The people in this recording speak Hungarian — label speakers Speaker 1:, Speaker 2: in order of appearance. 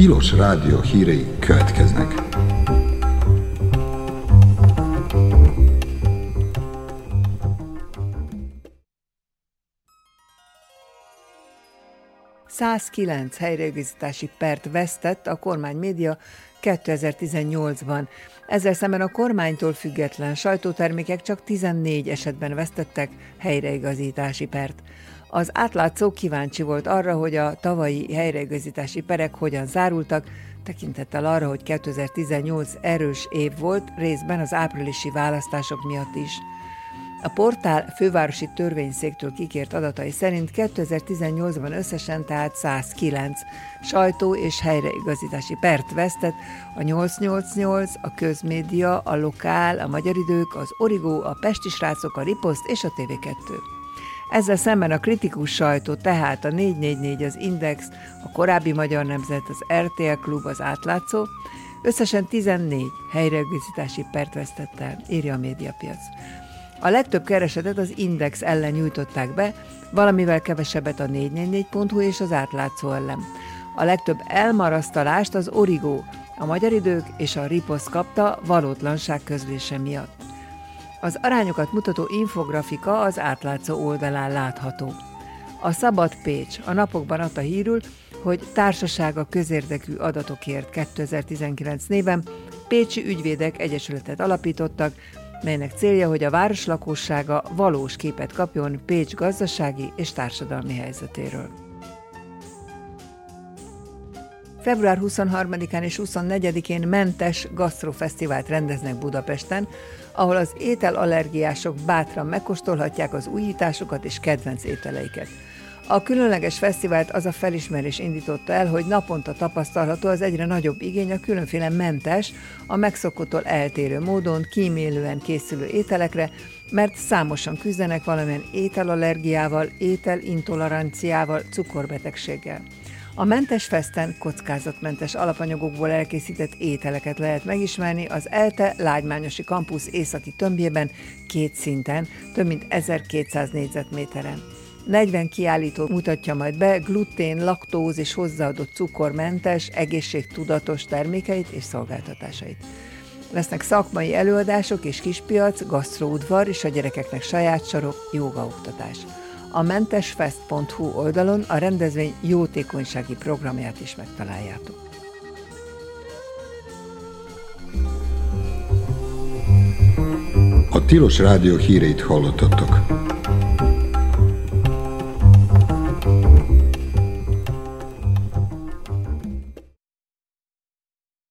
Speaker 1: Tilos Rádió hírei következnek.
Speaker 2: ...109 helyreigazítási pert vesztett a kormánymédia 2018-ban. Ezzel szemben a kormánytól független sajtótermékek csak 14 esetben vesztettek helyreigazítási pert. Az Átlátszó kíváncsi volt arra, hogy a tavalyi helyreigazítási perek hogyan zárultak, tekintettel arra, hogy 2018 erős év volt, részben az áprilisi választások miatt is. A portál fővárosi törvényszéktől kikért adatai szerint 2018-ban összesen tehát 109 sajtó- és helyreigazítási pert vesztett a 888, a Közmédia, a Lokál, a Magyar Idők, az Origo, a Pesti Srácok, a Riposzt és a TV2. Ezzel szemben a kritikus sajtó, tehát a 444, az Index, a korábbi Magyar Nemzet, az RTL Klub, az Átlátszó összesen 14 helyreigazítási pert vesztett el, írja a Médiapiac. A legtöbb keresetet az Index ellen nyújtották be, valamivel kevesebbet a 444.hu és az Átlátszó ellen. A legtöbb elmarasztalást az Origo, a Magyar Idők és a Riposzt kapta valótlanság közlése miatt. Az arányokat mutató infografika az Átlátszó oldalán látható. A Szabad Pécs a napokban adta hírül, hogy társasága közérdekű adatokért 2019 néven pécsi ügyvédek egyesületet alapítottak, melynek célja, hogy a város lakossága valós képet kapjon Pécs gazdasági és társadalmi helyzetéről. Február 23-án és 24-én mentes gasztrofesztivált rendeznek Budapesten, ahol az ételallergiások bátran megkóstolhatják az újításokat és kedvenc ételeiket. A különleges fesztivált az a felismerés indította el, hogy naponta tapasztalható az egyre nagyobb igény a különféle mentes, a megszokottól eltérő módon kímélően készülő ételekre, mert számosan küzdenek valamilyen ételallergiával, ételintoleranciával, cukorbetegséggel. A mentes festen kockázatmentes alapanyagokból elkészített ételeket lehet megismerni az ELTE Lágymányosi Kampusz északi tömbjében 2 szinten, több mint 1200 négyzetméteren. 40 kiállító mutatja majd be glutén, laktóz és hozzáadott cukormentes, egészségtudatos termékeit és szolgáltatásait. Lesznek szakmai előadások és kispiac, gasztroudvar és a gyerekeknek saját sorok, jógaoktatás. A mentesfest.hu oldalon a rendezvény jótékonysági programját is megtaláljátok.
Speaker 1: A Tilos Rádió híreit hallottatok.